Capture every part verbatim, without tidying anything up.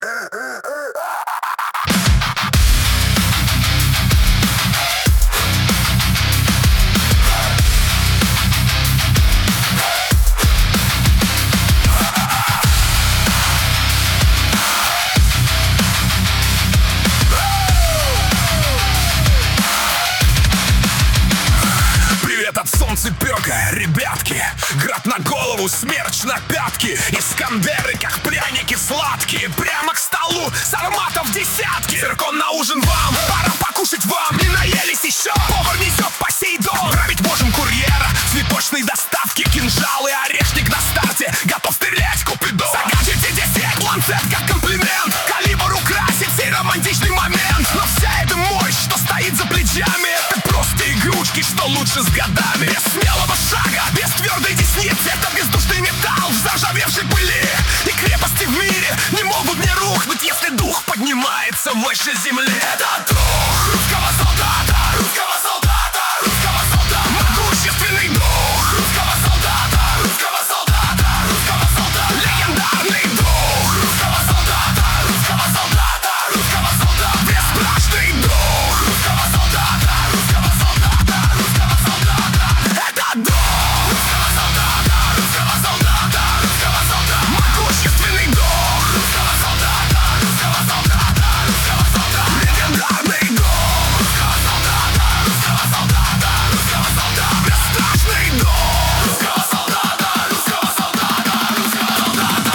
Солнцепёка, ребятки, град на голову, смерч на пятки. Искандеры, как пряники сладкие, прямо к столу с ароматов десятки. Циркон на ужин вам, пора покушать вам. Не наелись еще, повар несет по сей дом. Грабить можем курьера, цветочной доставки. Кинжал и орешник на старте, готов стрелять купидон. Загадите десять, ланцет как комплимент. Калибр украсит сей романтичный момент. Но вся эта мощь, что стоит за плечами, это просто игрушки, что лучше с годами. Без смелого шага, без твердой десницы, это бездушный металл в заржавевшей пыли. И крепости в мире не могут не рухнуть, если дух поднимается выше земли. Это дух русского солдата, русского солдата, русского солдата. Могущественный дух русского солдата, русского солдата, русского солдата. Легендарный дух русского солдата, русского солдата, русского солдата. Бесстрашный дух русского солдата, русского солдата, русского солдата. Это дух русского солдата, русского солдата, русского солдата. Могущественный дух русского солдата, русского солдата, русского солдата. Легендарный дух русского солдата, русского солдата, русского солдата. Бесстрашный дух русского солдата, русского солдата, русского солдата.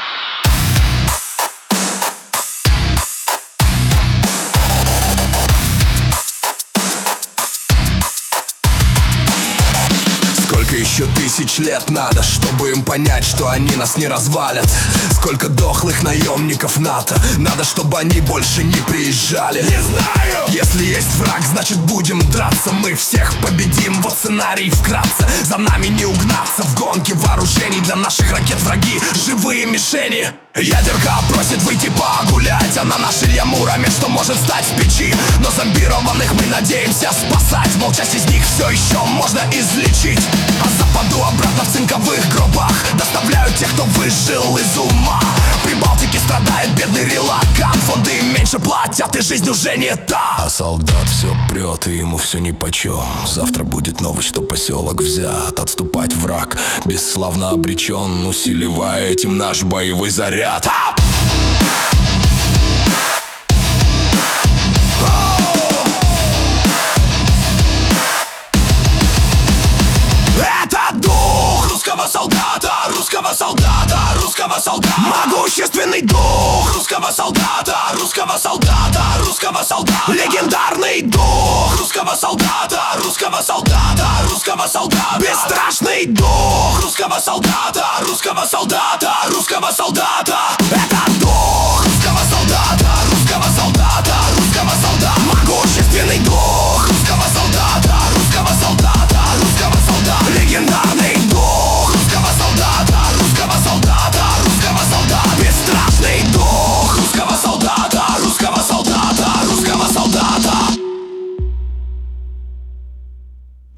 Сколько еще тысяч лет надо, чтобы им понять, что они нас не развалят? Сколько дохлых наемников НАТО надо, чтобы они больше не приезжали? Не знаю! Если есть враг, значит будем драться. Мы всех победим, вот сценарий вкратце. За нами не угнаться в гонке вооружений. Для наших ракет враги живые мишени. Ядерка просит выйти погулять. Она наш Илья Муромец, что может стать в печи. Но зомбированных мы надеемся спасать. Мол, часть из них все еще можно излечить. А западу обратно в цинковых гробах доставляют тех, кто выжил из ума. При Балтике страдает бедный релакант. Фонды меньше платят, и жизнь уже не та. А солдат все прет, и ему все нипочем. Завтра будет новость, что поселок взят. Отступать враг бесславно обречен, усиливая этим наш боевой заряд. А! Это дух русского солдата, русского солдата, русского солдата. Могущественный дух русского солдата, русского солдата, русского солдата. Легендарный дух русского солдата, русского солдата, русского солдата. Бесстрашный дух русского солдата, русского солдата, русского солдата.